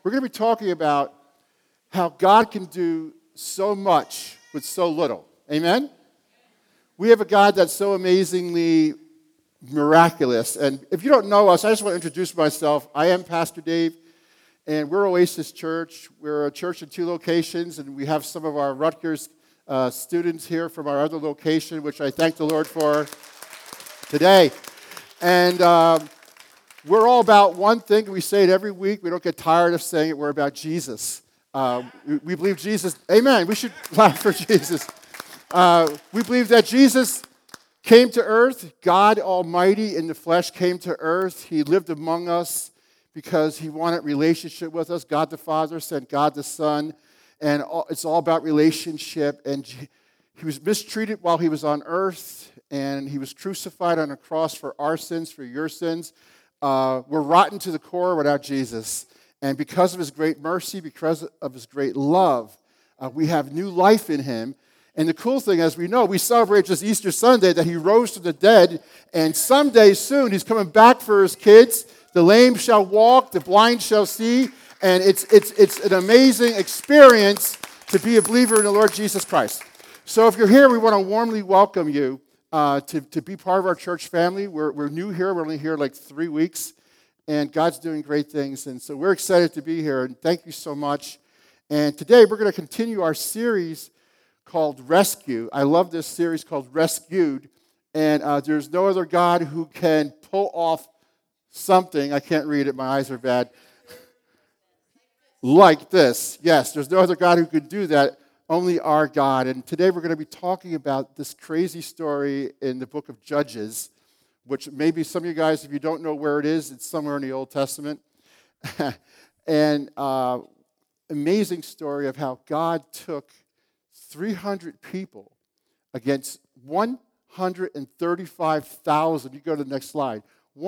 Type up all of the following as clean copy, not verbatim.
We're going to be talking about how God can do so much with so little. Amen? We have a God that's so amazingly miraculous. And if you don't know us, I just want to introduce myself. I am Pastor Dave, and we're Oasis Church. We're a church in 2 locations, and we have some of our Rutgers students here from our other location, which I thank the Lord for today. And we're all about one thing. We say it every week. We don't get tired of saying it. We're about Jesus. We believe Jesus. Amen. We should clap for Jesus. We believe that Jesus came to earth. God Almighty in the flesh came to earth. He lived among us because he wanted relationship with us. God the Father sent God the Son. And it's all about relationship. And he was mistreated while he was on earth. And he was crucified on a cross for our sins, for your sins. We're rotten to the core without Jesus. And because of his great mercy, because of his great love, we have new life in him. And the cool thing, as we know, we celebrate this Easter Sunday that he rose from the dead. And someday soon, he's coming back for his kids. The lame shall walk, the blind shall see. And it's an amazing experience to be a believer in the Lord Jesus Christ. So if you're here, we want to warmly welcome you to be part of our church family. We're new here. We're only here like 3 weeks. And God's doing great things. And so we're excited to be here. And thank you so much. And today we're going to continue our series called Rescue. I love this series called Rescued. And there's no other God who can pull off something. I can't read it. My eyes are bad. Like this. Yes, there's no other God who could do that. Only our God. And today we're going to be talking about this crazy story in the book of Judges, which maybe some of you guys, if you don't know where it is, it's somewhere in the Old Testament. And amazing story of how God took 300 people against 135,000. You go to the next slide.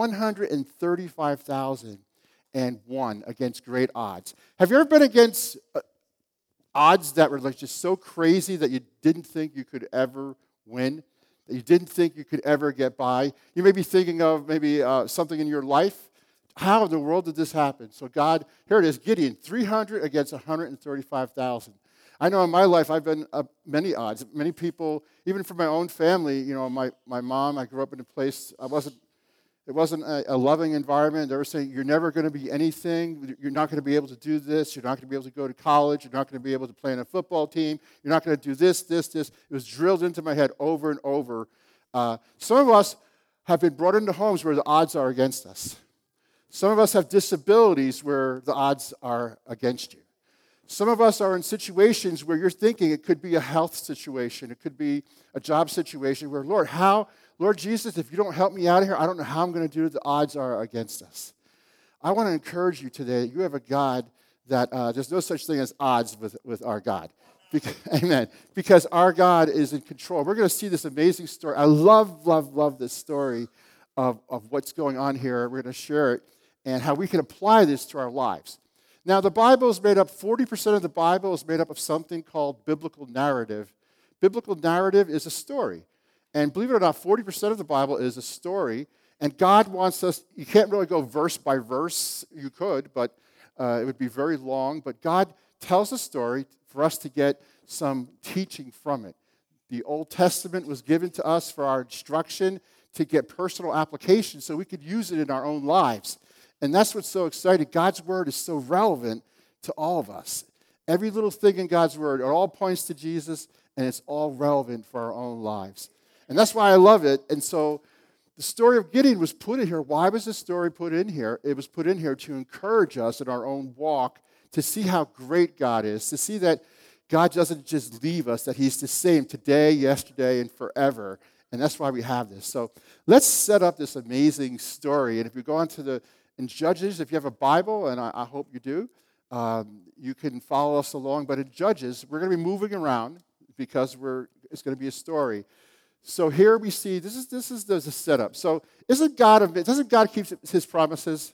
135,001 against great odds. Have you ever been against odds that were like just so crazy that you didn't think you could ever win? That you didn't think you could ever get by? You may be thinking of maybe something in your life. How in the world did this happen? So God, here it is, Gideon, 300 against 135,000. I know in my life I've been many odds. Many people, even from my own family, you know, my mom, I grew up in a place, it wasn't a loving environment. They were saying, you're never going to be anything. You're not going to be able to do this. You're not going to be able to go to college. You're not going to be able to play on a football team. You're not going to do this. It was drilled into my head over and over. Some of us have been brought into homes where the odds are against us. Some of us have disabilities where the odds are against you. Some of us are in situations where you're thinking it could be a health situation. It could be a job situation where, Lord Jesus, if you don't help me out of here, I don't know how I'm going to do it. The odds are against us. I want to encourage you today. You have a God that there's no such thing as odds with our God. Amen. Because our God is in control. We're going to see this amazing story. I love this story of what's going on here. We're going to share it and how we can apply this to our lives. Now, the Bible is made up, 40% of the Bible is made up of something called biblical narrative. Biblical narrative is a story. And believe it or not, 40% of the Bible is a story. And God wants us, you can't really go verse by verse. You could, but it would be very long. But God tells a story for us to get some teaching from it. The Old Testament was given to us for our instruction to get personal application so we could use it in our own lives. And that's what's so exciting. God's Word is so relevant to all of us. Every little thing in God's Word, it all points to Jesus, and it's all relevant for our own lives. And that's why I love it. And so the story of Gideon was put in here. Why was the story put in here? It was put in here to encourage us in our own walk to see how great God is, to see that God doesn't just leave us, that he's the same today, yesterday, and forever. And that's why we have this. So let's set up this amazing story. And if you go on to in Judges, if you have a Bible, and I hope you do, you can follow us along. But in Judges, we're going to be moving around because it's going to be a story. So here we see, this is the setup. So doesn't God keep his promises?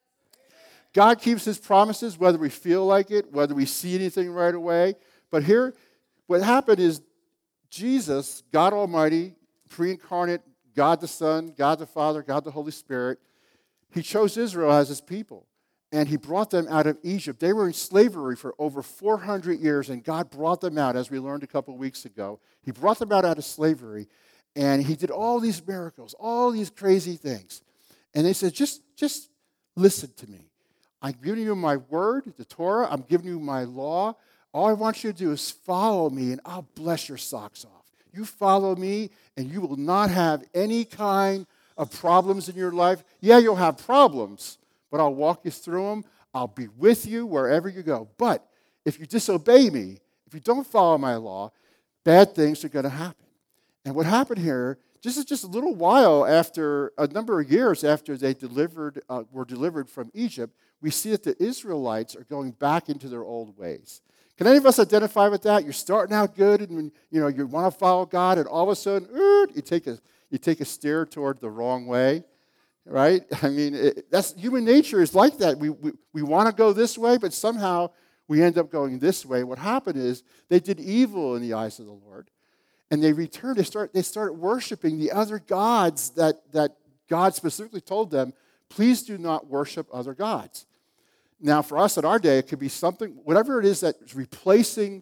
God keeps his promises whether we feel like it, whether we see anything right away. But here, what happened is Jesus, God Almighty, pre-incarnate, God the Son, God the Father, God the Holy Spirit, he chose Israel as his people. and he brought them out of Egypt. They were in slavery for over 400 years, and God brought them out, as we learned a couple of weeks ago. He brought them out of slavery, and he did all these miracles, all these crazy things. And they said, just listen to me. I'm giving you my word, the Torah. I'm giving you my law. All I want you to do is follow me, and I'll bless your socks off. You follow me, and you will not have any kind of problems in your life. Yeah, you'll have problems, but I'll walk you through them. I'll be with you wherever you go. But if you disobey me, if you don't follow my law, bad things are going to happen. And what happened here, this is just a little while after, a number of years after they were delivered from Egypt, we see that the Israelites are going back into their old ways. Can any of us identify with that? You're starting out good, and you want to follow God, and all of a sudden, you take a steer toward the wrong way, right? I mean, that's human nature is like that. We want to go this way, but somehow we end up going this way. What happened is they did evil in the eyes of the Lord, and they returned. They started worshiping the other gods that God specifically told them, please do not worship other gods. Now, for us in our day, it could be something, whatever it is that's replacing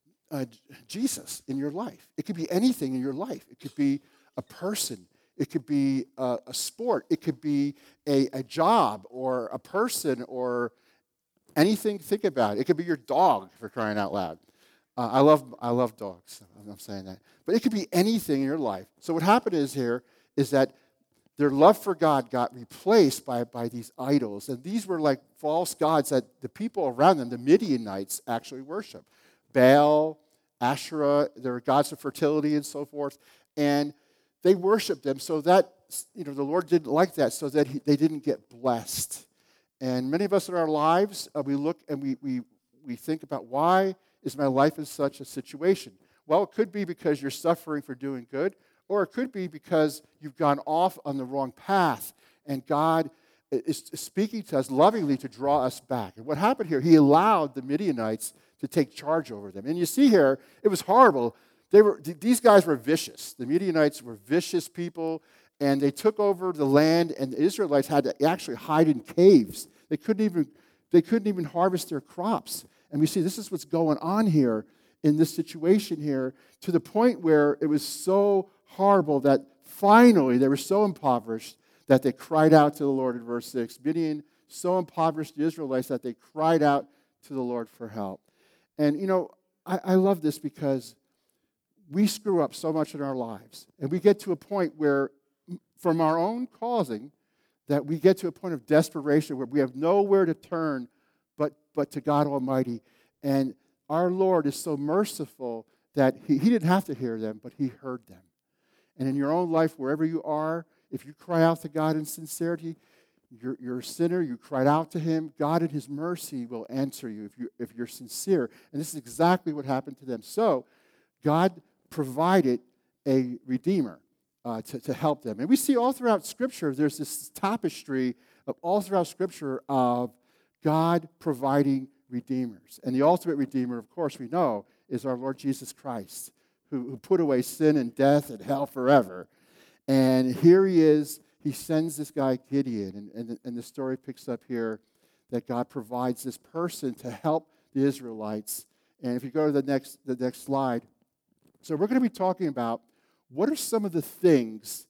Jesus in your life. It could be anything in your life. It could be a person. It could be a sport. It could be a job or a person or anything. Think about it. It could be your dog, for crying out loud. I love dogs. I'm saying that. But it could be anything in your life. So what happened is that their love for God got replaced by these idols. And these were like false gods that the people around them, the Midianites, actually worship. Baal, Asherah, they were gods of fertility and so forth. And they worshiped them so that, the Lord didn't like that, so that they didn't get blessed. And many of us in our lives, we look and we think about, why is my life in such a situation? Well, it could be because you're suffering for doing good, or it could be because you've gone off on the wrong path, and God is speaking to us lovingly to draw us back. And what happened here, he allowed the Midianites to take charge over them. And you see here, it was horrible. These guys were vicious. The Midianites were vicious people, and they took over the land, and the Israelites had to actually hide in caves. They couldn't even harvest their crops. And we see this is what's going on here in this situation here, to the point where it was so horrible that finally they were so impoverished that they cried out to the Lord in verse 6. Midian so impoverished the Israelites that they cried out to the Lord for help. And, I love this because we screw up so much in our lives. And we get to a point where, from our own causing, that we get to a point of desperation where we have nowhere to turn but to God Almighty. And our Lord is so merciful that He didn't have to hear them, but He heard them. And in your own life, wherever you are, if you cry out to God in sincerity, you're a sinner, you cried out to Him, God in His mercy will answer you if you're sincere. And this is exactly what happened to them. So, God provided a Redeemer to help them. And we see all throughout Scripture, there's this tapestry of all throughout Scripture of God providing Redeemers. And the ultimate Redeemer, of course, we know, is our Lord Jesus Christ, who put away sin and death and hell forever. And here He is. He sends this guy Gideon, and the story picks up here that God provides this person to help the Israelites. And if you go to the next slide, so we're going to be talking about what are some of the things.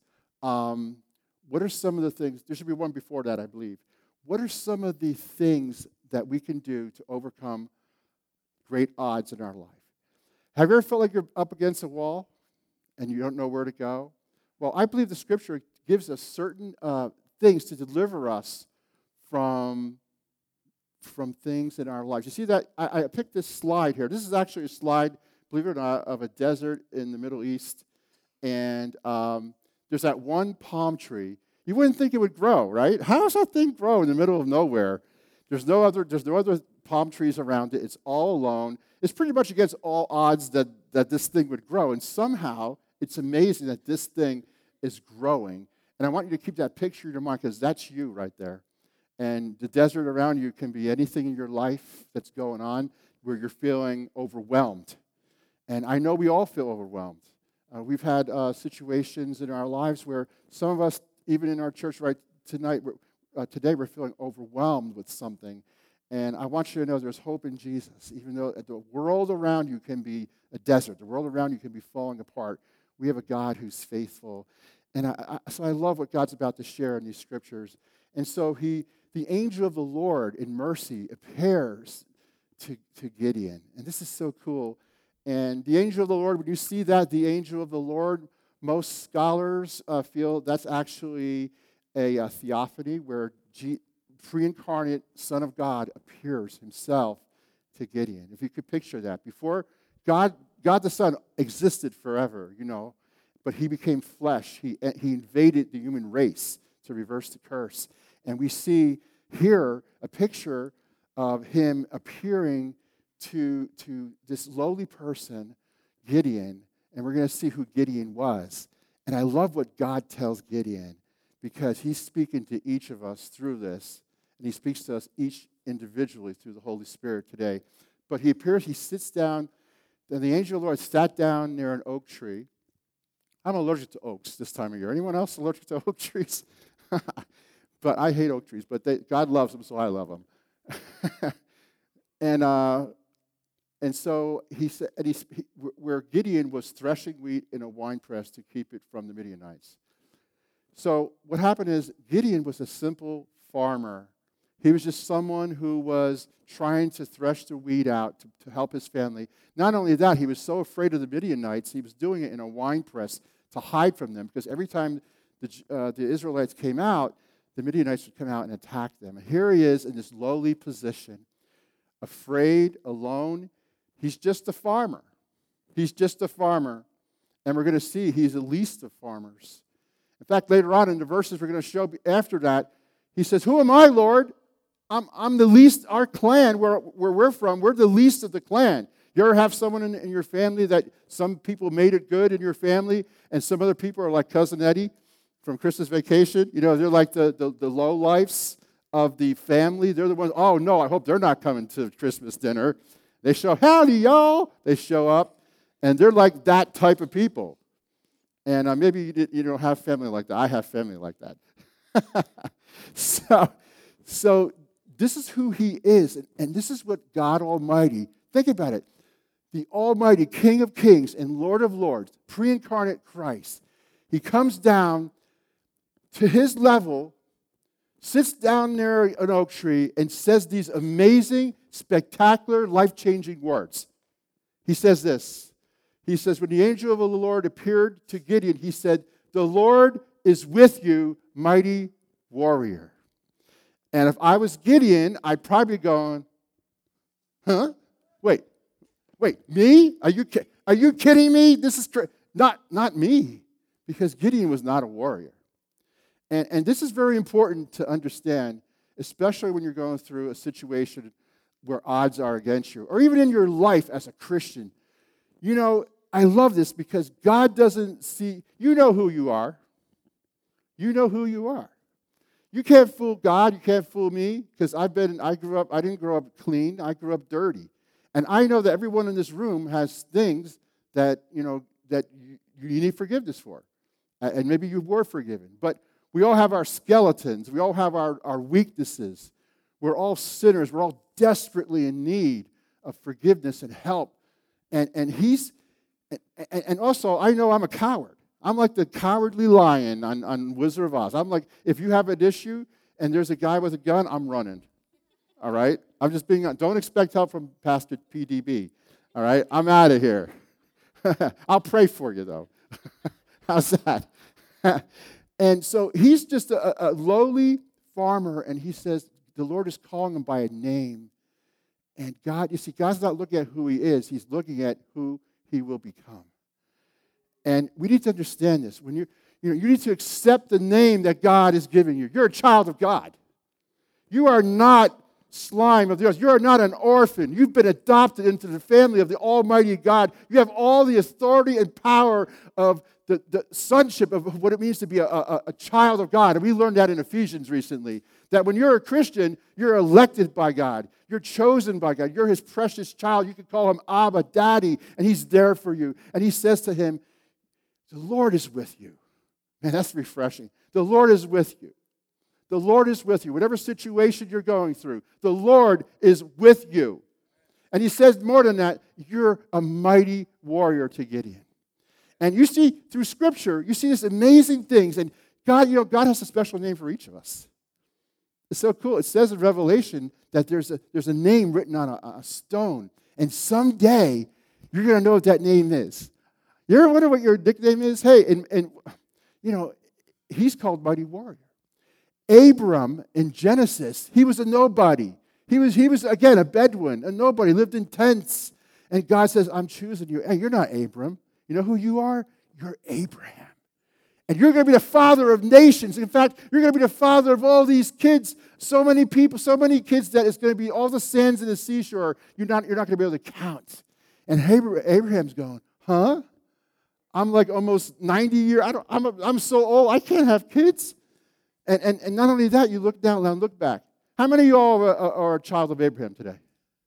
There should be one before that, I believe. What are some of the things that we can do to overcome great odds in our life? Have you ever felt like you're up against a wall and you don't know where to go? Well, I believe the Scripture gives us certain things to deliver us from things in our lives. You see that? I picked this slide here. This is actually a slide, believe it or not, of a desert in the Middle East. And there's that one palm tree. You wouldn't think it would grow, right? How does that thing grow in the middle of nowhere? There's no other palm trees around it. It's all alone. It's pretty much against all odds that this thing would grow. And somehow, it's amazing that this thing is growing. And I want you to keep that picture in your mind, because that's you right there. And the desert around you can be anything in your life that's going on where you're feeling overwhelmed. And I know we all feel overwhelmed. We've had situations in our lives where some of us, even in our church right tonight, today we're feeling overwhelmed with something. And I want you to know there's hope in Jesus. Even though the world around you can be a desert, the world around you can be falling apart, we have a God who's faithful. And so I love what God's about to share in these scriptures. And so the angel of the Lord in mercy appears to Gideon. And this is so cool. And the angel of the Lord, when you see that, the angel of the Lord, most scholars feel that's actually a theophany where pre-incarnate Son of God appears himself to Gideon. If you could picture that. Before, God the Son existed forever, but he became flesh. He invaded the human race to reverse the curse. And we see here a picture of him appearing to this lowly person, Gideon, and we're going to see who Gideon was. And I love what God tells Gideon because he's speaking to each of us through this, and he speaks to us each individually through the Holy Spirit today. But he sits down, and the angel of the Lord sat down near an oak tree. I'm allergic to oaks this time of year. Anyone else allergic to oak trees? But I hate oak trees, but God loves them, so I love them. And so he said, where Gideon was threshing wheat in a winepress to keep it from the Midianites. So what happened is Gideon was a simple farmer. He was just someone who was trying to thresh the wheat out to help his family. Not only that, he was so afraid of the Midianites, he was doing it in a winepress to hide from them, because every time the Israelites came out, the Midianites would come out and attack them. And here he is in this lowly position, afraid, alone. He's just a farmer. He's just a farmer. And we're going to see he's the least of farmers. In fact, later on in the verses we're going to show after that, he says, "Who am I, Lord? I'm the least, our clan, where we're from, we're the least of the clan." You ever have someone in your family that some people made it good in your family, and some other people are like Cousin Eddie from Christmas Vacation? They're like the low lifes of the family. They're the ones, oh no, I hope they're not coming to Christmas dinner. They show, howdy, y'all. They show up, and they're like that type of people. And maybe you don't have family like that. I have family like that. So this is who he is, and this is what God Almighty, think about it, the Almighty King of Kings and Lord of Lords, pre-incarnate Christ, he comes down to his level, sits down near an oak tree, and says these amazing, spectacular, life-changing words. He says this. He says, when the angel of the Lord appeared to Gideon, he said, "The Lord is with you, mighty warrior." And if I was Gideon, I'd probably be going, huh? Wait, me? Are you kidding me? This is not me, because Gideon was not a warrior. And this is very important to understand, especially when you're going through a situation where odds are against you, or even in your life as a Christian. I love this because God doesn't see, you know who you are. You know who you are. You can't fool God, you can't fool me, because I didn't grow up clean, I grew up dirty. And I know that everyone in this room has things that, that you need forgiveness for. And maybe you were forgiven. But we all have our skeletons. We all have our weaknesses. We're all sinners. We're all desperately in need of forgiveness and help. And also, I know I'm a coward. I'm like the cowardly lion on Wizard of Oz. I'm like, if you have an issue and there's a guy with a gun, I'm running. All right? I'm just don't expect help from Pastor PDB. All right? I'm out of here. I'll pray for you, though. How's that? And so he's just a lowly farmer, and he says the Lord is calling him by a name. And God's not looking at who he is. He's looking at who he will become. And we need to understand this. When you need to accept the name that God is giving you. You're a child of God. You are not slime of the earth. You are not an orphan. You've been adopted into the family of the Almighty God. You have all the authority and power of the sonship of what it means to be a child of God. And we learned that in Ephesians recently, that when you're a Christian, you're elected by God. You're chosen by God. You're his precious child. You can call him Abba, Daddy, and he's there for you. And he says to him, the Lord is with you. Man, that's refreshing. The Lord is with you. The Lord is with you. Whatever situation you're going through, the Lord is with you. And he says more than that, you're a mighty warrior to Gideon. And you see, through Scripture, you see these amazing things. And God, God has a special name for each of us. It's so cool. It says in Revelation that there's a name written on a stone. And someday, you're going to know what that name is. You ever wonder what your nickname is? Hey, and he's called Mighty Warrior. Abram in Genesis, he was a nobody. He was again, a Bedouin, a nobody, lived in tents. And God says, I'm choosing you. Hey, you're not Abram. You know who you are? You're Abraham. And you're going to be the father of nations. In fact, you're going to be the father of all these kids. So many people, so many kids that it's going to be all the sands in the seashore. You're not going to be able to count. And Abraham's going, huh? I'm like almost 90 years. I'm so old. I can't have kids. And not only that, you look down and look back. How many of you all are a child of Abraham today?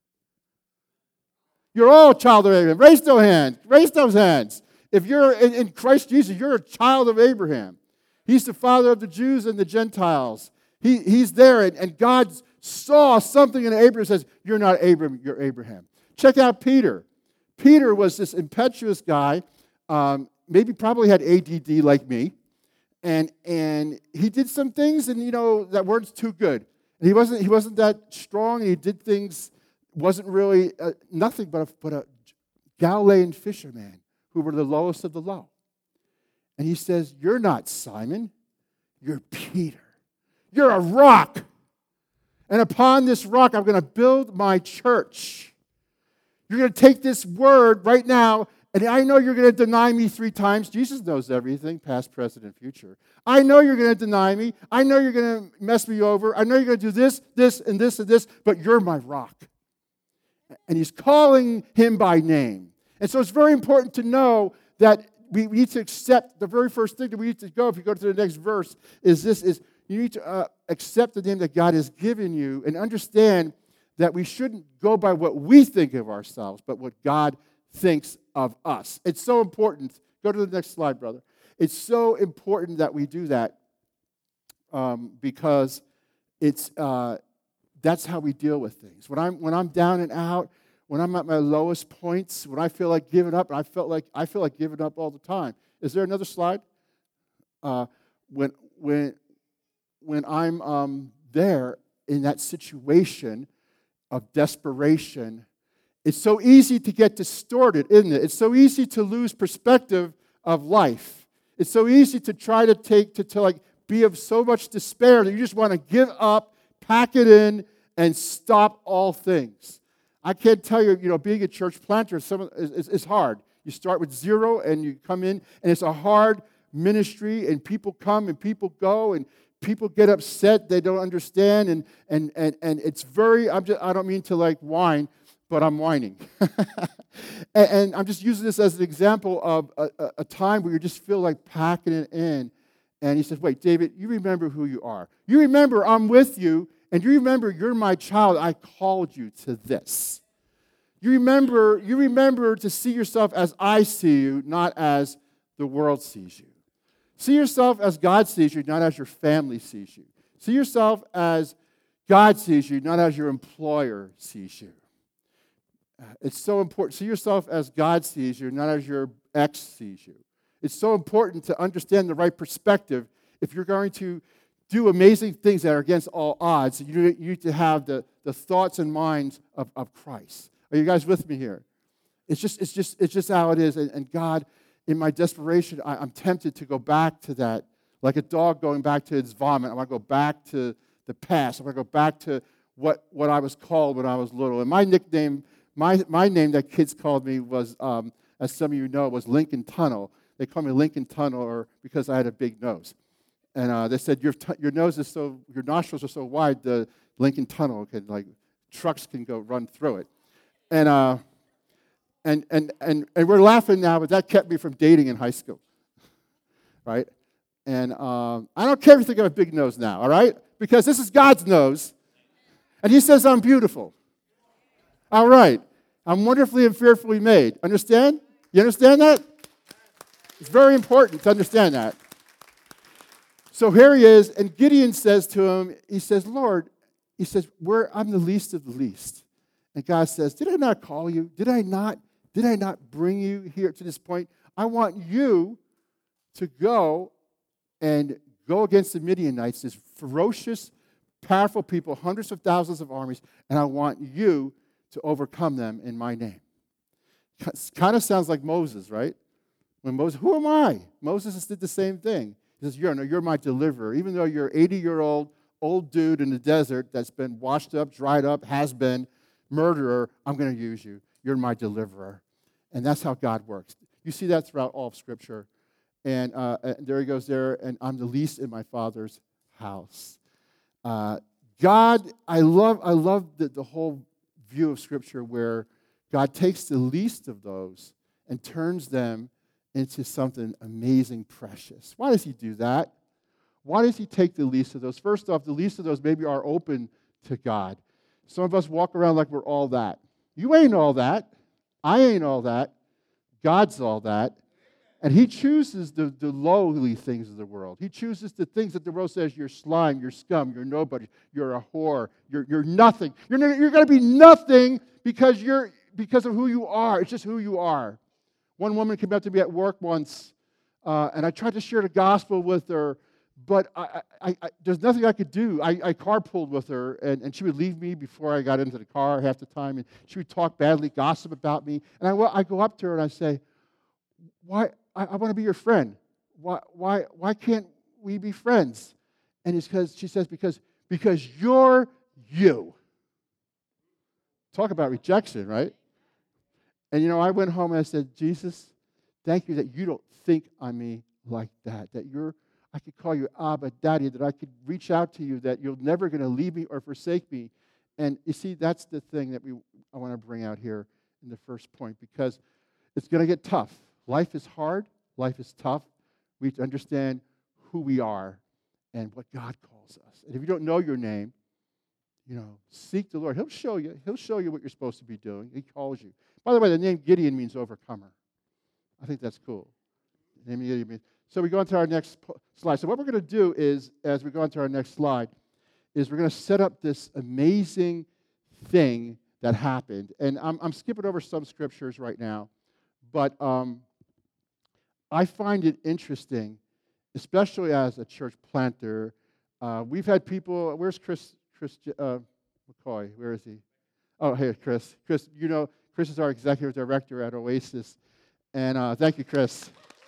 You're all a child of Abraham. Raise those hands. Raise those hands. If you're in Christ Jesus, you're a child of Abraham. He's the father of the Jews and the Gentiles. He's there, and God saw something in Abraham and says, you're not Abram, you're Abraham. Check out Peter. Peter was this impetuous guy, probably had ADD like me, and he did some things, and that weren't too good. And he wasn't that strong, and he did things, wasn't really nothing but a Galilean fisherman who were the lowest of the low. And he says, you're not Simon, you're Peter. You're a rock. And upon this rock, I'm going to build my church. You're going to take this word right now, and I know you're going to deny me 3 times. Jesus knows everything, past, present, and future. I know you're going to deny me. I know you're going to mess me over. I know you're going to do this, this, and this, and this, but you're my rock. And he's calling him by name. And so it's very important to know that we need to accept the very first thing that we need to go, if you go to the next verse, is you need to accept the name that God has given you and understand that we shouldn't go by what we think of ourselves, but what God thinks of us. It's so important. Go to the next slide, brother. It's so important that we do that because that's how we deal with things. When I'm down and out, when I'm at my lowest points, when I feel like giving up, and I feel like giving up all the time. Is there another slide? When I'm there in that situation of desperation, it's so easy to get distorted, isn't it? It's so easy to lose perspective of life. It's so easy to try to be of so much despair that you just want to give up, pack it in, and stop all things. I can't tell you, being a church planter is hard. You start with 0 and you come in, and it's a hard ministry, and people come and people go, and people get upset. They don't understand, and it's very. I don't mean to whine, but I'm whining. and I'm just using this as an example of a time where you just feel like packing it in. And he says, "Wait, David, you remember who you are. You remember I'm with you." And you remember, you're my child. I called you to this. You remember to see yourself as I see you, not as the world sees you. See yourself as God sees you, not as your family sees you. See yourself as God sees you, not as your employer sees you. It's so important. See yourself as God sees you, not as your ex sees you. It's so important to understand the right perspective if you're going to do amazing things that are against all odds. You need to have the thoughts and minds of Christ. Are you guys with me here? It's just how it is. And God, in my desperation, I'm tempted to go back to that, like a dog going back to its vomit. I want to go back to the past. I want to go back to what I was called when I was little. And my nickname, my name that kids called me was, as some of you know, was Lincoln Tunnel. They called me Lincoln Tunnel because I had a big nose. And they said, your nose is your nostrils are so wide, the Lincoln Tunnel trucks can run through it. And we're laughing now, but that kept me from dating in high school, right? And I don't care if you think I have a big nose now, all right? Because this is God's nose, and He says I'm beautiful. All right. I'm wonderfully and fearfully made. Understand? You understand that? It's very important to understand that. So here he is, and Gideon says to him, he says, Lord, he says, I'm the least of the least. And God says, did I not call you? Did I not bring you here to this point? I want you to go against the Midianites, this ferocious, powerful people, hundreds of thousands of armies, and I want you to overcome them in my name. Kind of sounds like Moses, right? When Moses, who am I? Moses did the same thing. He says, you're my deliverer. Even though you're 80-year-old old dude in the desert that's been washed up, dried up, has been, murderer, I'm going to use you. You're my deliverer. And that's how God works. You see that throughout all of Scripture. And there he goes there, and I'm the least in my Father's house. God, I love the whole view of Scripture where God takes the least of those and turns them into something amazing, precious. Why does he do that? Why does he take the least of those? First off, the least of those maybe are open to God. Some of us walk around like we're all that. You ain't all that. I ain't all that. God's all that. And he chooses the lowly things of the world. He chooses the things that the world says you're slime, you're scum, you're nobody, you're a whore, you're nothing. You're going to be nothing because of who you are. It's just who you are. One woman came up to me at work once, and I tried to share the gospel with her, but there's nothing I could do. I carpooled with her, and she would leave me before I got into the car half the time, and she would talk badly, gossip about me. And I go up to her and I say, "Why? I want to be your friend. Why can't we be friends?" And it's because she says, because you're you. Talk about rejection, right? And I went home and I said, Jesus, thank you that you don't think on me like that. That I could call you Abba, Daddy, that I could reach out to you, that you're never going to leave me or forsake me. And you see, that's the thing that I want to bring out here in the first point, because it's going to get tough. Life is hard. Life is tough. We have to understand who we are and what God calls us. And if you don't know your name, seek the Lord. He'll show you. He'll show you what you're supposed to be doing. He calls you. By the way, the name Gideon means overcomer. I think that's cool. The name Gideon means. So we go on to our next slide. So what we're going to do is, as we go on to our next slide, is we're going to set up this amazing thing that happened. And I'm skipping over some scriptures right now, but I find it interesting, especially as a church planter. We've had people. Where's Chris McCoy? Where is he? Oh, hey, Chris. Chris, Chris is our executive director at Oasis. And thank you, Chris.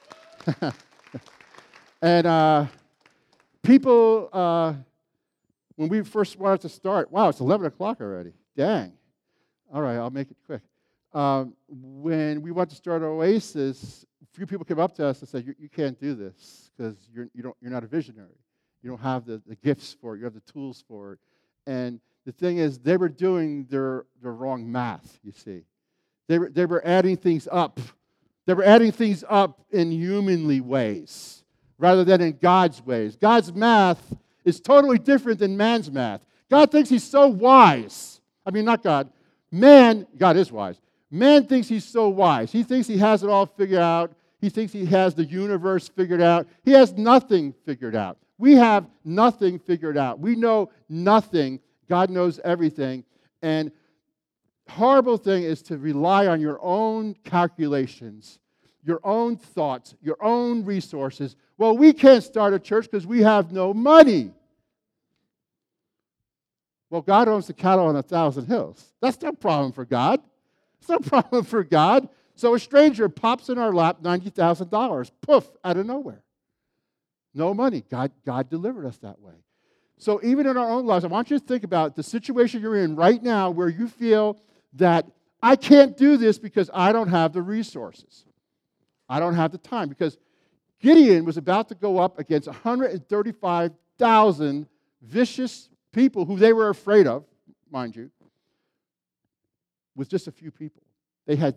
And people, when we first wanted to start, wow, it's 11 o'clock already. Dang. All right, I'll make it quick. When we wanted to start Oasis, a few people came up to us and said, you can't do this because you're not a visionary. You don't have the gifts for it. You have the tools for it. And the thing is, they were doing their wrong math, you see. They were adding things up. They were adding things up in humanly ways rather than in God's ways. God's math is totally different than man's math. God thinks he's so wise. I mean, not God. God is wise. Man thinks he's so wise. He thinks he has it all figured out. He thinks he has the universe figured out. He has nothing figured out. We have nothing figured out. We know nothing. God knows everything. And horrible thing is to rely on your own calculations, your own thoughts, your own resources. Well, we can't start a church because we have no money. Well, God owns the cattle on 1,000 hills. That's no problem for God. It's no problem for God. So a stranger pops in our lap $90,000, poof, out of nowhere. No money. God delivered us that way. So even in our own lives, I want you to think about the situation you're in right now where you feel that I can't do this because I don't have the resources. I don't have the time. Because Gideon was about to go up against 135,000 vicious people who they were afraid of, mind you, with just a few people. They had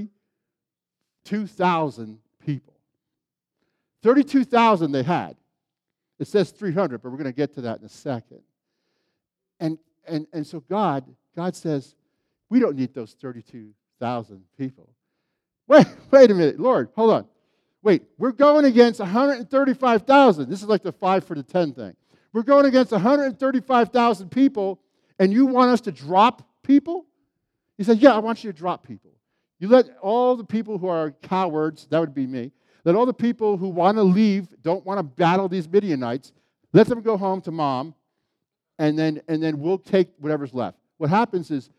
32,000 people. 32,000 they had. It says 300, but we're going to get to that in a second. And so God says, we don't need those 32,000 people. Wait a minute, Lord, hold on. Wait, we're going against 135,000. This is like the 5 for the 10 thing. We're going against 135,000 people, and you want us to drop people? He said, yeah, I want you to drop people. You let all the people who are cowards, that would be me, let all the people who want to leave, don't want to battle these Midianites, let them go home to mom, and then we'll take whatever's left. What happens is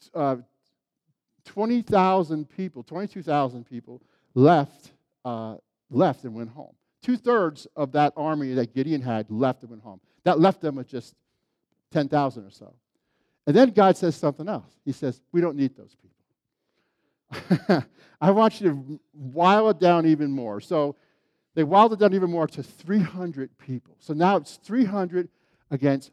20,000 people, 22,000 people left and went home. 2/3 of that army that Gideon had left and went home. That left them with just 10,000 or so. And then God says something else. He says, we don't need those people. I want you to while it down even more. So they whiled it down even more to 300 people. So now it's 300 against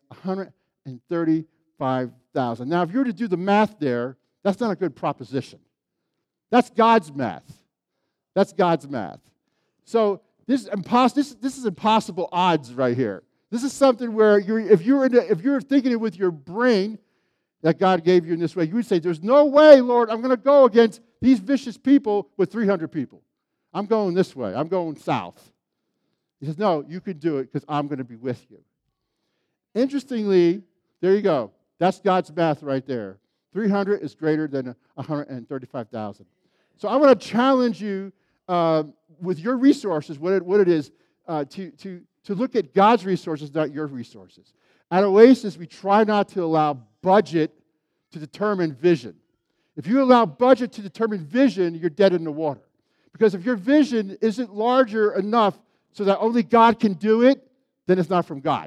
135,000. Now, if you were to do the math there, that's not a good proposition. That's God's math. That's God's math. So this is impossible odds right here. This is something where if you're thinking it with your brain that God gave you in this way, you would say, there's no way, Lord, I'm going to go against these vicious people with 300 people. I'm going this way. I'm going south. He says, no, you can do it because I'm going to be with you. Interestingly, there you go. That's God's math right there. 300 is greater than 135,000. So I want to challenge you with your resources, what it is, to look at God's resources, not your resources. At Oasis, we try not to allow budget to determine vision. If you allow budget to determine vision, you're dead in the water. Because if your vision isn't larger enough so that only God can do it, then it's not from God.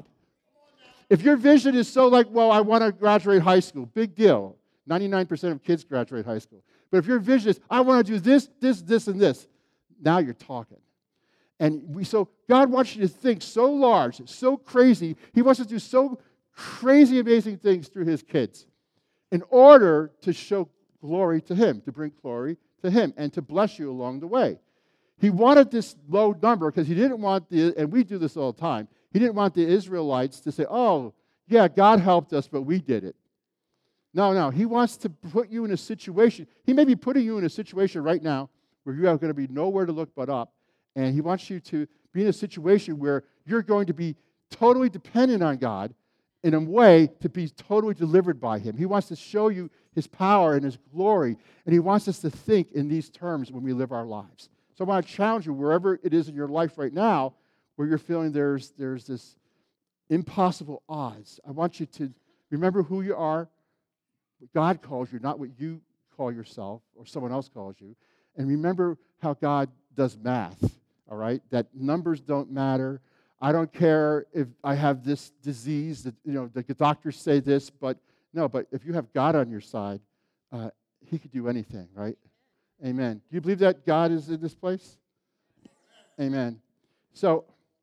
If your vision is so like, well, I want to graduate high school, big deal. 99% of kids graduate high school. But if your vision is, I want to do this, this, this, and this, now you're talking. And so God wants you to think so large, so crazy. He wants us to do so crazy, amazing things through his kids in order to show glory to him, to bring glory to him, and to bless you along the way. He wanted this low number because he didn't want and we do this all the time, he didn't want the Israelites to say, oh, yeah, God helped us, but we did it. No, he wants to put you in a situation. He may be putting you in a situation right now where you are going to be nowhere to look but up, and he wants you to be in a situation where you're going to be totally dependent on God in a way to be totally delivered by him. He wants to show you his power and his glory, and he wants us to think in these terms when we live our lives. So I want to challenge you, wherever it is in your life right now, where you're feeling there's this impossible odds. I want you to remember who you are, what God calls you, not what you call yourself or someone else calls you. And remember how God does math, all right? That numbers don't matter. I don't care if I have this disease, that the doctors say this, but if you have God on your side, he could do anything, right? Amen. Do you believe that God is in this place? Amen. So,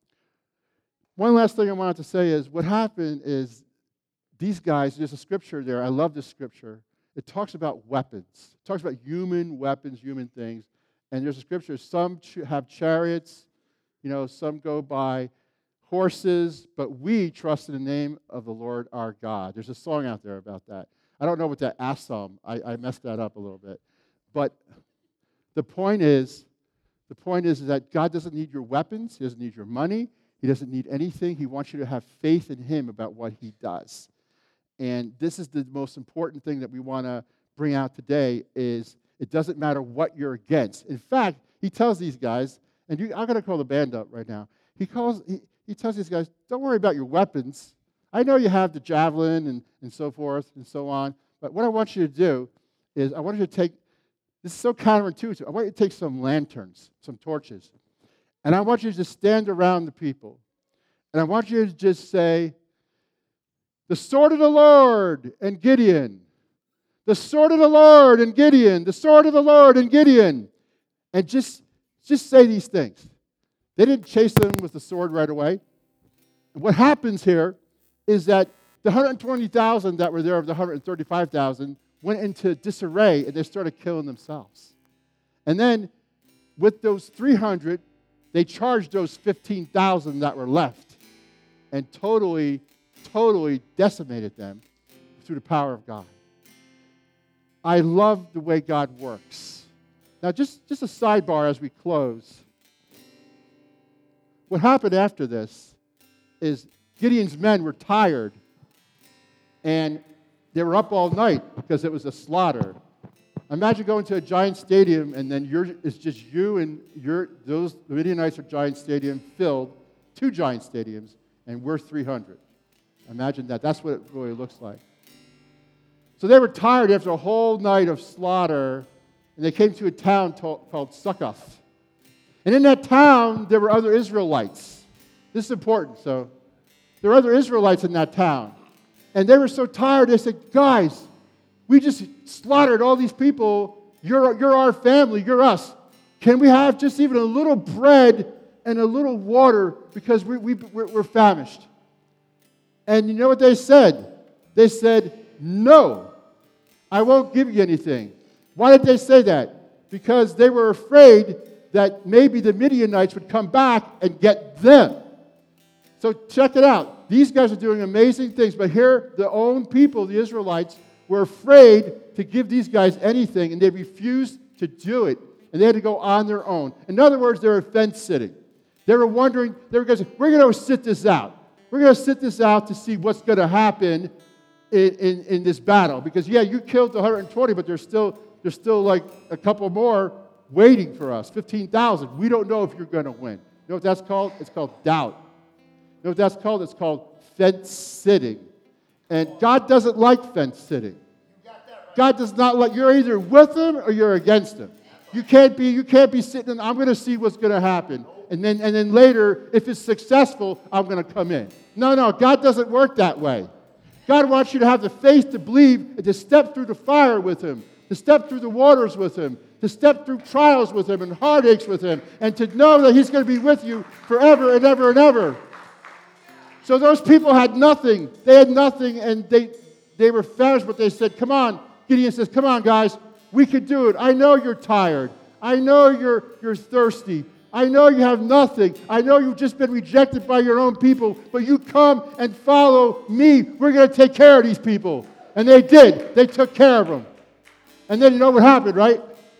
one last thing I wanted to say is what happened is these guys, there's a scripture there. I love this scripture. It talks about weapons. It talks about human weapons, human things. And there's a scripture, some have chariots, some go by horses, but we trust in the name of the Lord our God. There's a song out there about that. I don't know what that Assam, I messed that up a little bit. But the point is that God doesn't need your weapons. He doesn't need your money. He doesn't need anything. He wants you to have faith in him about what he does. And this is the most important thing that we want to bring out today is it doesn't matter what you're against. In fact, he tells these guys, and I'm going to call the band up right now. He tells these guys, don't worry about your weapons. I know you have the javelin and so forth and so on, but what I want you to do is I want you to take, this is so counterintuitive, I want you to take some lanterns, some torches, and I want you to just stand around the people, and I want you to just say, the sword of the Lord and Gideon. The sword of the Lord and Gideon. The sword of the Lord and Gideon. And just say these things. They didn't chase them with the sword right away. And what happens here is that the 120,000 that were there of the 135,000 went into disarray and they started killing themselves. And then with those 300, they charged those 15,000 that were left and totally decimated them through the power of God. I love the way God works. Now, just a sidebar as we close. what happened after this is Gideon's men were tired, and they were up all night because it was a slaughter. Imagine going to a giant stadium, and then it's just you and the Midianites are giant stadium filled, 2 giant stadiums, and we're 300. Imagine that. That's what it really looks like. So they were tired after a whole night of slaughter, and they came to a town called Succoth. And in that town, there were other Israelites. This is important. So there were other Israelites in that town. And they were so tired, they said, guys, we just slaughtered all these people. You're our family. You're us. Can we have just even a little bread and a little water because we're famished? And you know what they said? They said, no, I won't give you anything. Why did they say that? Because they were afraid that maybe the Midianites would come back and get them. So check it out. These guys are doing amazing things, but here the own people, the Israelites, were afraid to give these guys anything, and they refused to do it, and they had to go on their own. In other words, they were fence sitting. They were wondering, we're going to sit this out. We're going to sit this out to see what's going to happen in this battle. Because, yeah, you killed the 120, but there's still like a couple more waiting for us, 15,000. We don't know if you're going to win. You know what that's called? It's called doubt. You know what that's called? It's called fence sitting. And God doesn't like fence sitting. God does not like, you're either with him or you're against him. You can't be sitting and I'm going to see what's going to happen. And then later, if it's successful, I'm going to come in. No, God doesn't work that way. God wants you to have the faith to believe and to step through the fire with him, to step through the waters with him, to step through trials with him and heartaches with him, and to know that he's going to be with you forever and ever and ever. So those people had nothing. They had nothing, and they were famished, but they said, come on. Gideon says, come on, guys. We can do it. I know you're tired. I know you're thirsty. I know you have nothing. I know you've just been rejected by your own people, but you come and follow me. We're going to take care of these people. And they did. They took care of them. And then you know what happened, right?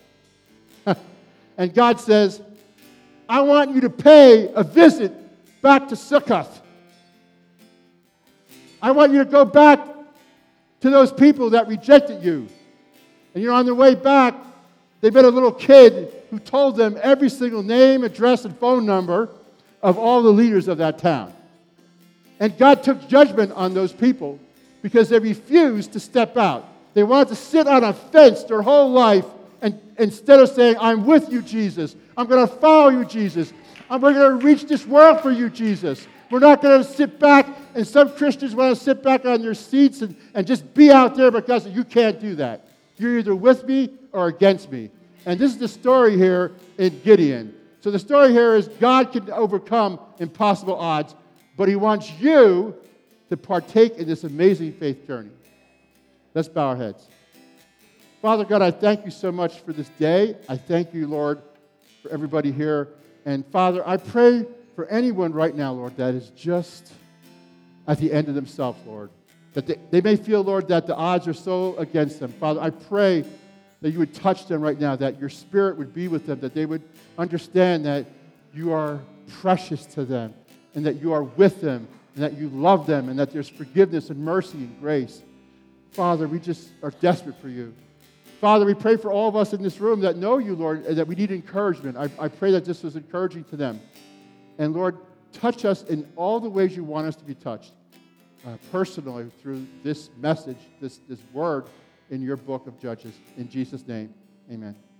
And God says, I want you to pay a visit back to Succoth. I want you to go back to those people that rejected you. And on their way back, they met a little kid who told them every single name, address, and phone number of all the leaders of that town. And God took judgment on those people because they refused to step out. They wanted to sit on a fence their whole life, and instead of saying, I'm with you, Jesus. I'm going to follow you, Jesus. We're going to reach this world for you, Jesus. We're not going to sit back, and some Christians want to sit back on their seats and just be out there because you can't do that. You're either with me or against me. And this is the story here in Gideon. So the story here is God can overcome impossible odds, but he wants you to partake in this amazing faith journey. Let's bow our heads. Father God, I thank you so much for this day. I thank you, Lord, for everybody here. And Father, I pray for anyone right now, Lord, that is just at the end of themselves, Lord. That they may feel, Lord, that the odds are so against them. Father, I pray that you would touch them right now, that your Spirit would be with them, that they would understand that you are precious to them, and that you are with them, and that you love them, and that there's forgiveness and mercy and grace. Father, we just are desperate for you. Father, we pray for all of us in this room that know you, Lord, and that we need encouragement. I pray that this was encouraging to them. And Lord, touch us in all the ways you want us to be touched. Personally, through this message, this word in your book of Judges. In Jesus' name, amen.